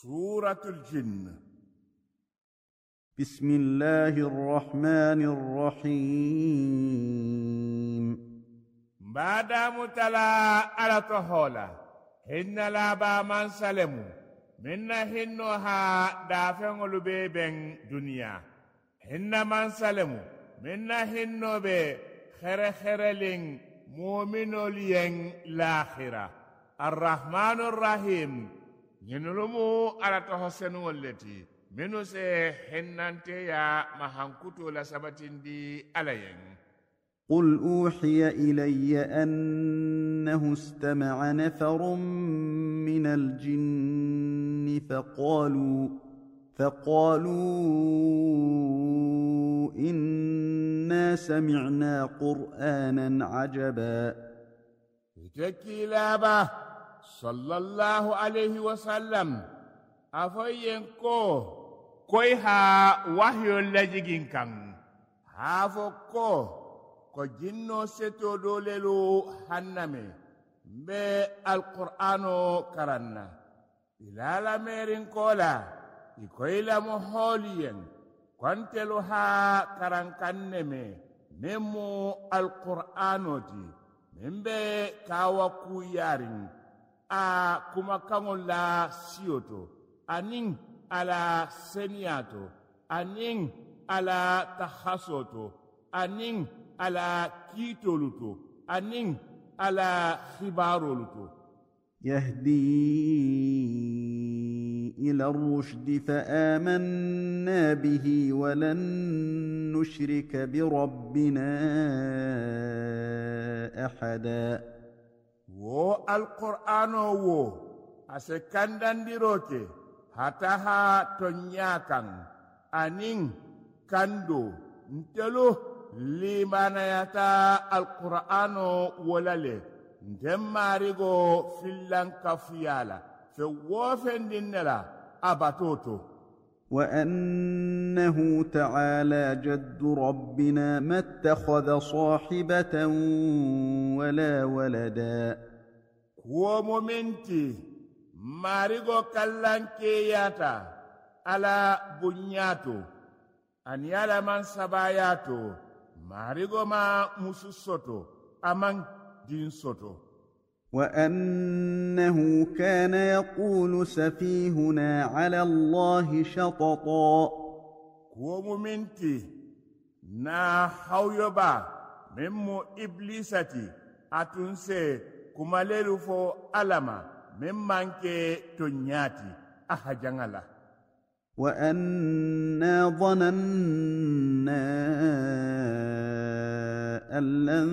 سورة الجن. بسم الله الرحمن الرحيم. بعد متلا على طهولا هن لا با من سلمو من هنها دافن لبيبن دنيا هن من سلمو من هنو be خرخرلين مؤمنو لين لاخرة الرحمن الرحيم ينلمو على تحسن والتي منو سي هنانتي يا محنكتو لسبتين دي عليين. قل أوحي إلي أنه استمع نفر من الجن فقالوا إنا سمعنا قرآنا عجبا. تكيلابا صلى الله عليه وسلم أفينكو كويها وحي اللجيجين كان هافوكو ko jinno seto dolelu hanname be alqur'ano karanna ilala merin kola ikoyla mo holiyen kontelu ha karankanneme memu alqur'ano ti membe kawa kuyarin a kuma kangola siyoto anin ala seniato anin ala tahasoto anin على كيتولوتو أنين على خبارولوتو يهدي إلى الرشد فآمنا به ولن نشرك بربنا أحدا. القرآن أسكندن ديروكي هتاها تنياكا أنين كندو نتلو limanayata alqur'ano wolale ndemmarigo fillankafiyala fe wofendinnela abatoto. وأنه تعالى جد ربنا ما اتخذ صاحبة ولا ولدا. ومومنتي ماريغو كالانكياتا على بنياتو أن يالا من سباياتو marigo ma musu soto amang din soto. وأنه كان يقول سفيهنا على الله شططا. كومومنتي نا حويبا ممو إبليساتي أتنسي كماليلو فو ألما ممانكي تنياتي أحجانغلا. وأنا ظننا أن لن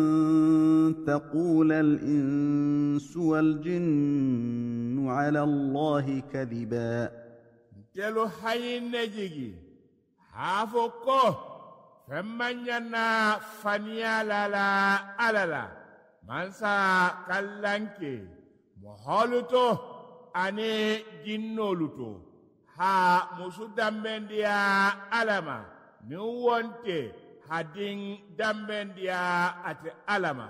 تقول الإنس والجن على الله كذبا. تلو حي نجيجي حافوكو فمن ينا فنيا لا ألالا منسا كالانكي محولتو أني جنولتو ha musu dambendiya alama ni wonte hadin dambendiya ate alama.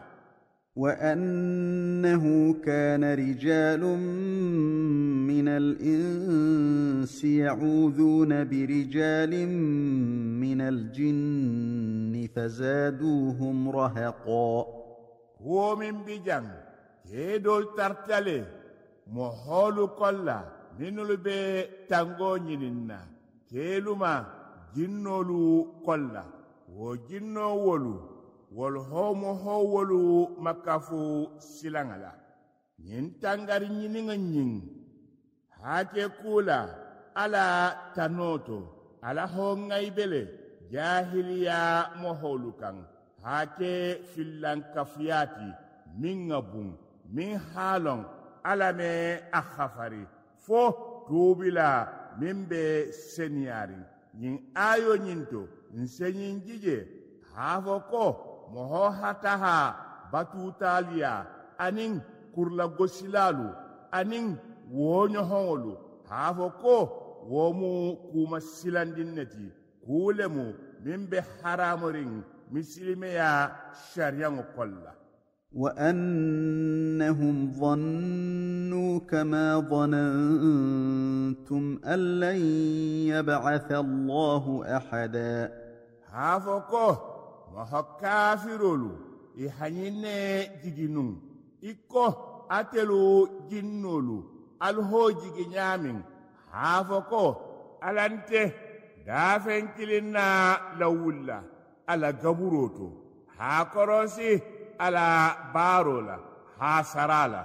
وأنه كان رجال من الإنس يعوذون برجال من الجن فزادوهم رهقا. هو من بجان كيدول ترتلي محول كلا minulu be tango nyininna keluma jinnolu kolla wo jinno wolu wol homo ho wolu makafu silangala nyin tangari nyininga nyin hake kula ala tanoto ala ho ngaibele jahiliya moholukan hake fillankafiyati min ngabun min halon alame akhafari fo tubila mimbe seniari nyin ayo nyinto nsenyin jije hafo ko moho hataha batutalia anin kurla gosilalu anin wonyo hongolu hafo ko womu kuma silandinneti kulemu mimbe haramorin misilime ya sharia ngokolla. وأنهم ظنوا كما ظننتم أن لن يبعث الله أحدا هافوكو محكافرولو إحنين جيجنون إكو أتلو جنولو الهوجي نيامين هافوكو ألانته دافن كلنا لولا على غبروتو هاكروسي على بارولا هاسرالا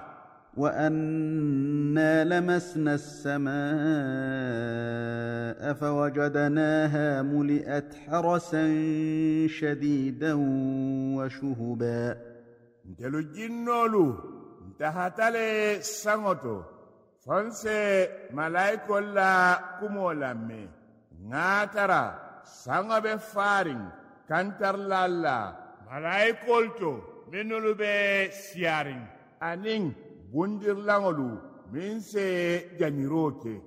وأنا لمسنا السماء فوجدناها ملئت حرسا شديدا وشهبا ntelu jinnolu ntahatale sangoto fonse malaikol la kumo lamme ŋatara saŋo be farin kantarlalla malaikol to minnu be siyarin aniŋ bundirlaŋolu min se janiro ke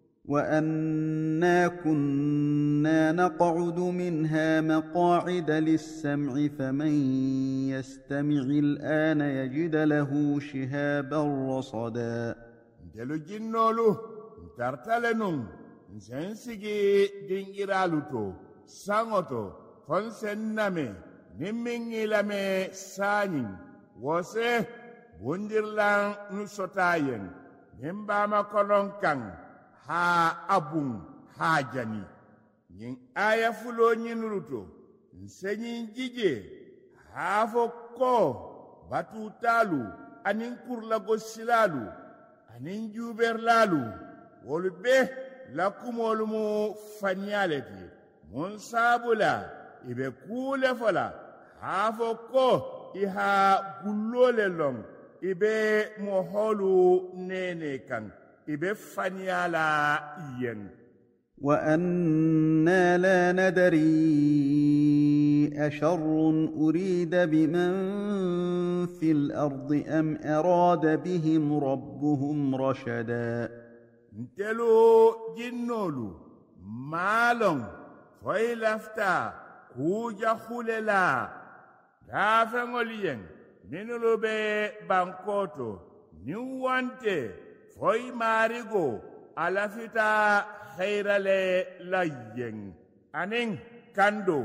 وأنا كنا نقعد منها مقاعد للسمع فمن يستمع الآن يجد له شهابا رصدا ntelu jinnolu ntartale nuŋ nsensigi dingiralu to saŋo to fonsen name niŋ miŋ ŋilame saañiŋ wose bundirlaŋ nu sotayen niŋ baama konon kaŋ ha abun ha jani ñiŋ aya fulo ñinulu to nseñiŋ jije haafo ko batutalu aniŋ kurlagosilalu aniŋ juuberlalu wolu be la kumolu mu faniyale ti mun saabula i be kuule fo la haafo ko i ha gullole loŋ i be mohoolu nene kaŋ i be faniyala yen وأنا لا ندري أشر أريد بمن في الأرض أم أراد بهم ربهم رشدا ntelu jinnolu maalon foyi lafta kuuja hulela daafeŋol yen minulu be bankoto niŋ wante foyi maarigo alafita hayrale la yen aniŋ kando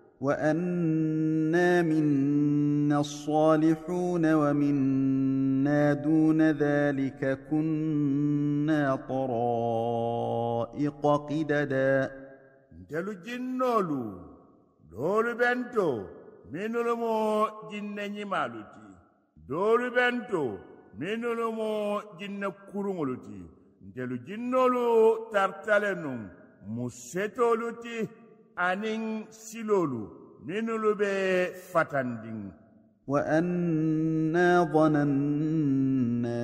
وأنا منا الصالحون ومنا دون ذلك كنا طرائق قددا ntelu jinnolu doolu bento minulu mo jinne ñimalu ti doolu bento minulu mo jinne kuruŋolu ti ntelu jinnolu tartale nuŋ mu setolu ti aniŋ silolu minulu be fatandiŋ وأنا ظننا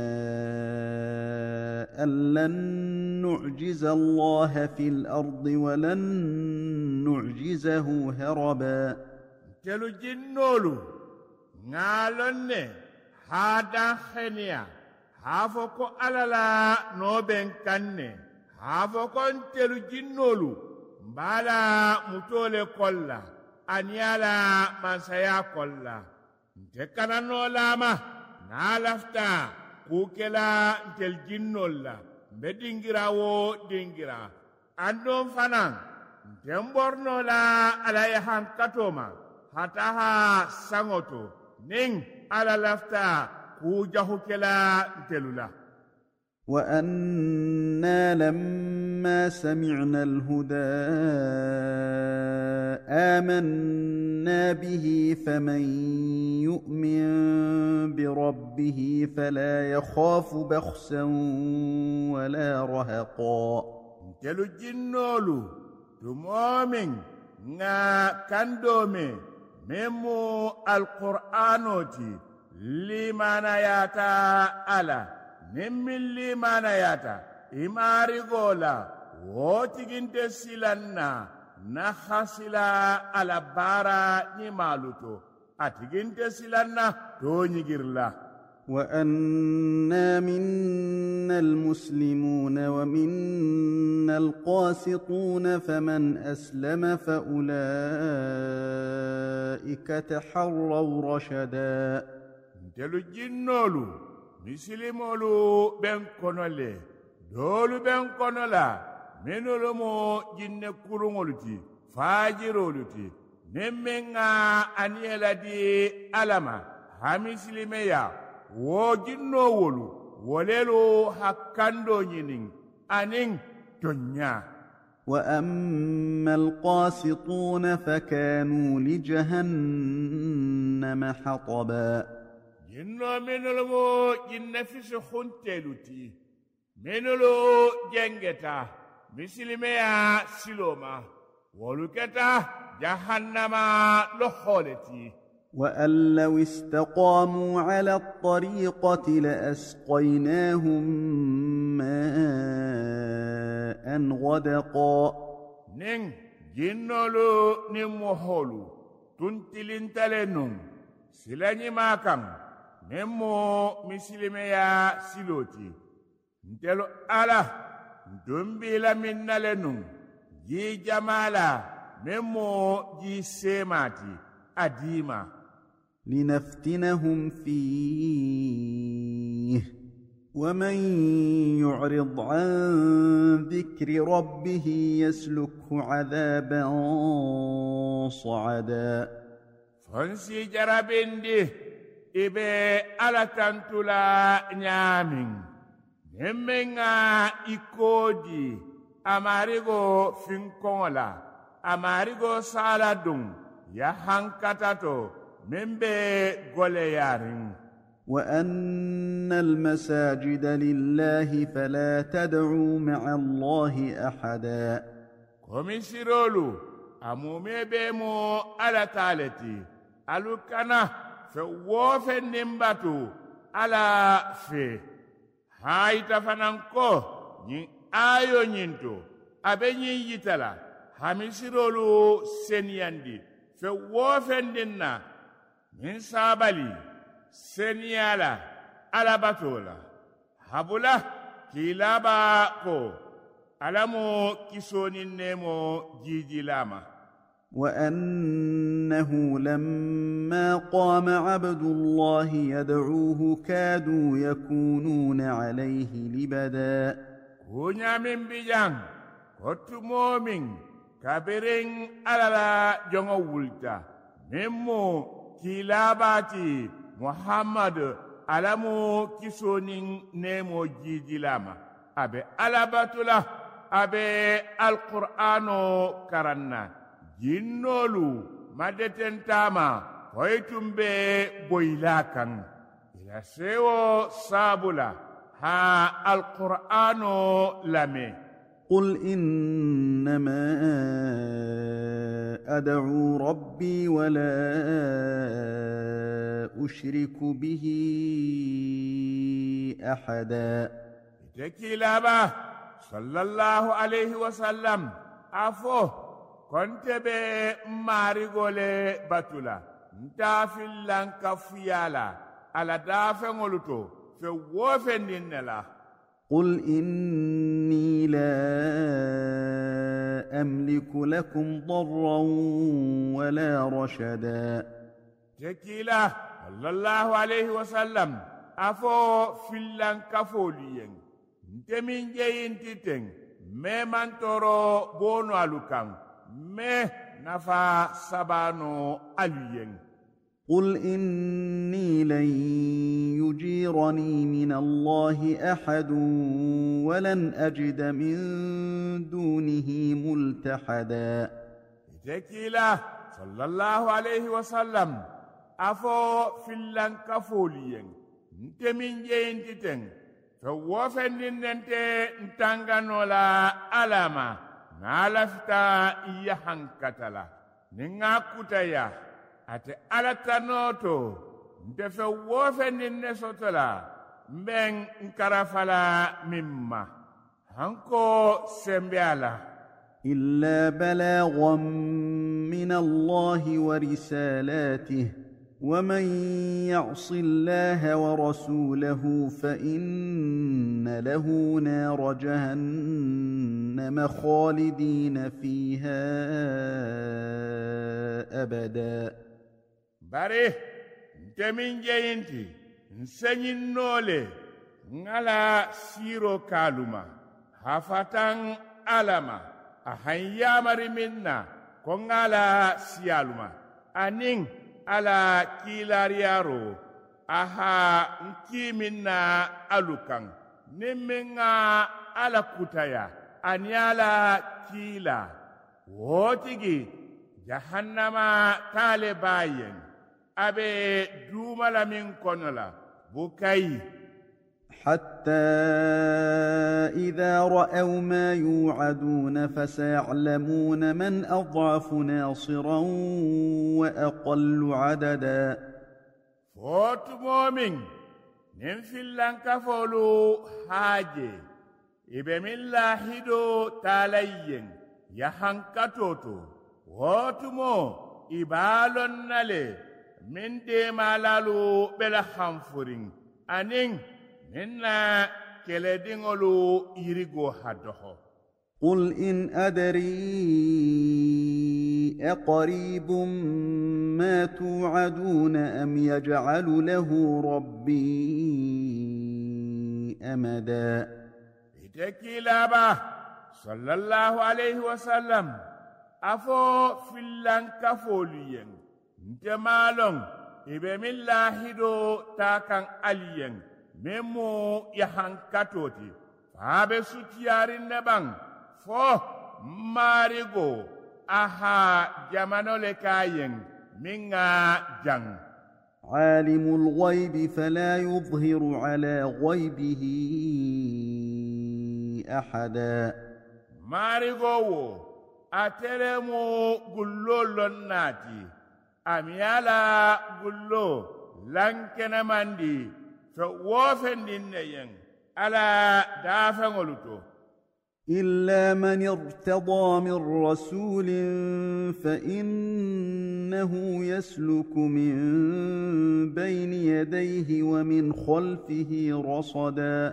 أن لن نعجز الله في الأرض ولن نعجزه هربا ntelu jinnolu ŋaalon ne haadaŋ heniya haa fo ko alla la nooben kaŋ ne haa fo ko ntelu jinnolu mbaala mutole kolla aniala mansaya kolla nte kananoo laama naa lafta kukela ntel jinnol la mbe dingira wo dingira andon fanan nten borno la ala ye hankatoma hata ha sangoto nin ala lafta kujahukela ntelu la وأنا لما سمعنا الهدى آمنا به فمن يؤمن بربه فلا يخاف بخسا ولا رهقا ntelu jinnolu tumomin nga kandome memu alqur'anoti limanayata ala nimmin limanayata imarigola wotiginte silanna na hasila ala bara ñimaluto atiginte silanna to ñigirla وأنا منا المسلمون ومنا القاسطون فمن أسلم فأولئك تحروا رشدا ntelu jinnolu misilimolu ben kono le doolu ben kono la menolu mo jinne kuruŋolu ti faajirolu ti meŋ ŋa aniyela di alama ha misilimeya wo jinnowolu wolelu hakkando ñiniŋ aniŋ toñña. وأما القاسطون فكانوا لجهنم حطبا jinno menolu mo jinne fisi huntelu ti menolu jengeta misilimeya siloma wolu keta jahannama lohole ti. وأن لو استقاموا على الطريقة لأسقيناهم ماء غدقا nin jinnolu nin moholu tuntilintale nun silañima kan men mo misilimeya siloti ntelu ala ntombila minnale nun ji jamala men mo ji semati adima لنفتنهم فيه ومن يعرض عن ذكر ربه يسلكه عذابا صعدا fonsi jarabindi ibe ala tantula ñaamin nemmenga ikodi amarigo finkoŋola amarigo sala dun ya hankatato membe gole yarin. وأن المساجد لله فلا تدعوا مع الله أحدا komisirolu amume be mo ala taleti alu kana fe wofe nimbatu ala fe hayta fanan ko ñin ayo ñinto abe ñin yitala hamisirolu seniyandi fe wofendinna min sabali seniyala alabatola habula kilaba ko alamo kisonin nemo jijilama. وأنه لما قام عبد الله يدعوه كادوا يكونون عليه لبدا kunya min bijang kotu momin kabirin alala jongo wulta memmo kilabati Muhammad alamu kisonin nemo jijilama abe alabatula abe alqur'ano karanna jinnolu madetentama hoytumbe boylakan ila sewo sabula ha alqur'ano lame. قل إنما أدعو ربي ولا أشرك به أحدا tekilaba sallallahu alaihi wasallam afo konte be marigole batula ntafillan kafiyala ala dafeŋoluto fe wofendinnela. قل إني لا أملك لكم ضرا ولا رشدا tekila sallallahu alaihi wasallam afo fillan kafoliyen ntemin jeyintiten me mantoro bono alukan me nafa sabano aluyen. قل إني لن يجيرني من الله أحد ولن أجد من دونه ملتحدا tekila sallallahu alaihi wasallam afo fillan kafoliyen ntemin jeyintiten fe wofendinnente ntanganola alama na lafita iya hankatala ninga kutaya ate alatanoto nte fe wofendinne sotola mben nkarafala mimma hanko sembe ala. إلا بلاغا من الله ورسالاته ومن يعص الله ورسوله فإن له نار جهنم خالدين فيها أبدا bari nte min jeyinti nseñinnole ngala siro kaluma hafatan alama ahan yamari minna ko ngala siyaluma anin ala kilariyaro aha nkiminna alukan nimminga ala kutaya ani ala kila wotigi jahannama tale bayen abe dumala min konola bukai حتى إذا رأوا ما يوعدون فسيعلمون من أضعف ناصرا وأقل عددا فوت مؤمن ننفل لنك فولو حاجة إبه من لاحدو تاليين يحنكتوتو فوت مو إبالون نالي من ديمالالو بلا خنفرين أنين إنا كالدينولو يريغو حدوه قل إن أدري أقريب ما توعدون أم يجعل له ربي أمدا إتكيلابا صلى الله عليه وسلم أفو في اللانكفوليين انتمالون إبه من لاحدو تاكن أليين memo ya hankatoti fabe sutiyarin naban fo marigo aha jamano le kayen minga jang عالم الغيب فلا يظهر على غيبه أحدا marigo wo ateremo gullo lonnati amyala gullo lankena mandi على دافع ولتو إلا من ارتضى من رسول فإنه يسلك من بين يديه ومن خلفه رصدا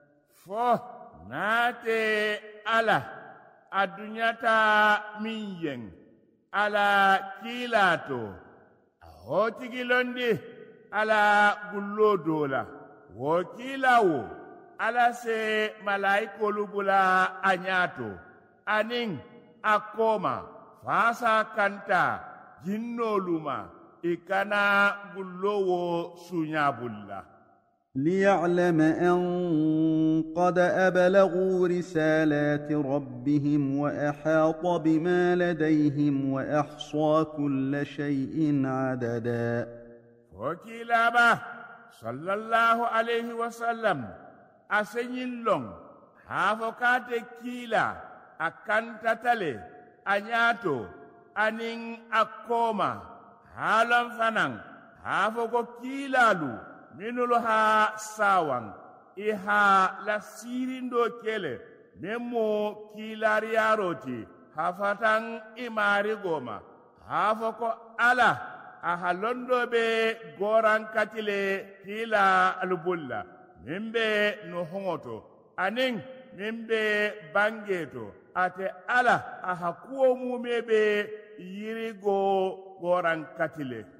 ناتي على الدنيا مين على كيلاتو هوتي لوندي ala gullo dola wokilawo ala se malaikolu bula anyato anin akoma fasa kanta jinnoluma ikana gullowo sunyabulla ليعلم أن قد أبلغوا رسالات ربهم وأحاط بما لديهم وأحصى كل شيء عددا وكيلابا صلى الله عليه وسلم أسنين لون هافوكات كيلا أكانت تالي أنياتو أنين أكوما هالان فنان هافوكو كيلالو منولها ساوان إها لسيرين دو كيلي ممو كيلارياروتي هافتان إماري غوما هافوكو ألا aha londo be goran katile kila alubulla mimbe no hongoto anin mimbe bangeto ate ala aha kuo mumebe yirigo goran katile